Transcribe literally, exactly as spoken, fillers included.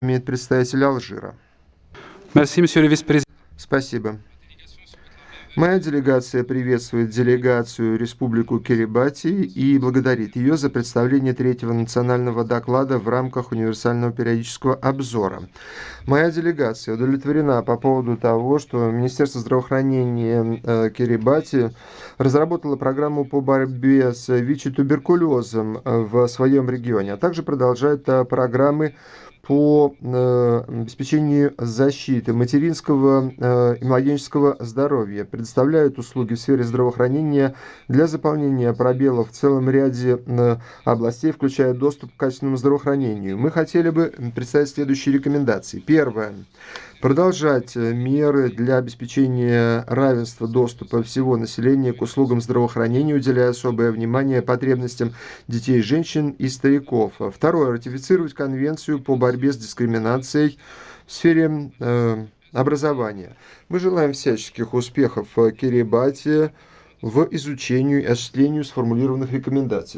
имеет представитель Алжира. Merci, monsieur le vice-président. Спасибо. Моя делегация приветствует делегацию Республику Кирибати и благодарит ее за представление третьего национального доклада в рамках универсального периодического обзора. Моя делегация удовлетворена по поводу того, что Министерство здравоохранения э, Кирибати разработало программу по борьбе с ВИЧ-туберкулезом э, в своем регионе, а также продолжает э, программы по э, обеспечению защиты материнского э, и младенческого здоровья, предоставляют услуги в сфере здравоохранения для заполнения пробелов в целом ряде э, областей, включая доступ к качественному здравоохранению. Мы хотели бы представить следующие рекомендации. Первое. Продолжать меры для обеспечения равенства доступа всего населения к услугам здравоохранения, уделяя особое внимание потребностям детей, женщин и стариков. Второе. Ратифицировать конвенцию по борьбе с дискриминацией в сфере э, образования. Мы желаем всяческих успехов Кирибати в изучении и осуществлении сформулированных рекомендаций.